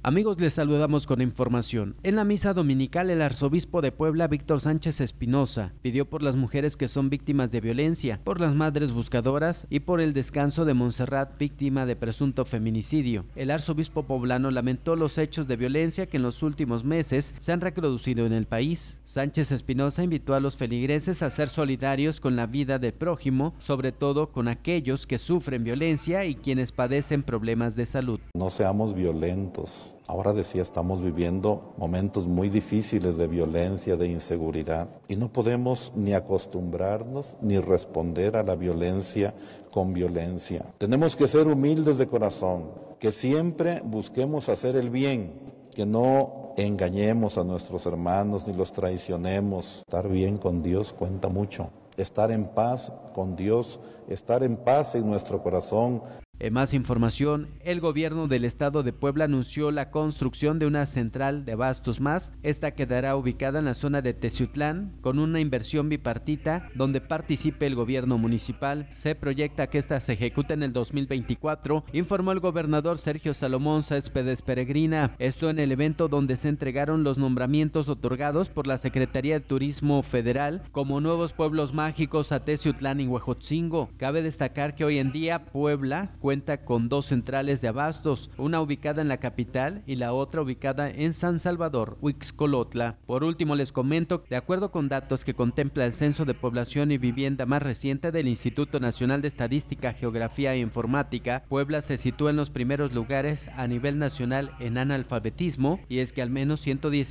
Amigos, les saludamos con información. En la misa dominical, el arzobispo de Puebla, Víctor Sánchez Espinosa, pidió por las mujeres que son víctimas de violencia, por las madres buscadoras y por el descanso de Montserrat, víctima de presunto feminicidio. El arzobispo poblano lamentó los hechos de violencia que en los últimos meses se han reproducido en el país. Sánchez Espinosa invitó a los feligreses a ser solidarios con la vida del prójimo, sobre todo con aquellos que sufren violencia y quienes padecen problemas de salud. No seamos violentos. Ahora decía, estamos viviendo momentos muy difíciles de violencia, de inseguridad, y no podemos ni acostumbrarnos ni responder a la violencia con violencia. Tenemos que ser humildes de corazón, que siempre busquemos hacer el bien, que no engañemos a nuestros hermanos ni los traicionemos. Estar bien con Dios cuenta mucho. Estar en paz con Dios, estar en paz en nuestro corazón. En más información, el gobierno del estado de Puebla anunció la construcción de una central de abastos más. Esta quedará ubicada en la zona de Teciutlán con una inversión bipartita donde participe el gobierno municipal. Se proyecta que esta se ejecute en el 2024, informó el gobernador Sergio Salomón Céspedes Peregrina. Esto en el evento donde se entregaron los nombramientos otorgados por la Secretaría de Turismo Federal como nuevos pueblos mágicos a Teciutlán y Huejotzingo. Cabe destacar que hoy en día Puebla cuenta con dos centrales de abastos, una ubicada en la capital y la otra ubicada en San Salvador, Huixcolotla. Por último, les comento, de acuerdo con datos que contempla el Censo de Población y Vivienda más reciente del Instituto Nacional de Estadística, Geografía e Informática, Puebla se sitúa en los primeros lugares a nivel nacional en analfabetismo, y es que al menos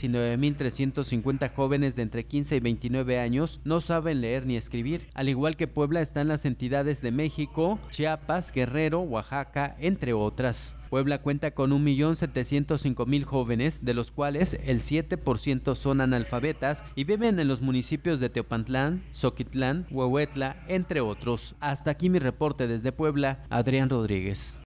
119.350 jóvenes de entre 15 y 29 años no saben leer ni escribir. Al igual que Puebla, están las entidades de México, Chiapas, Guerrero, Oaxaca, entre otras. Puebla cuenta con 1.705.000 jóvenes, de los cuales el 7% son analfabetas y viven en los municipios de Teopantlán, Xoquitlán, Huehuetla, entre otros. Hasta aquí mi reporte desde Puebla, Adrián Rodríguez.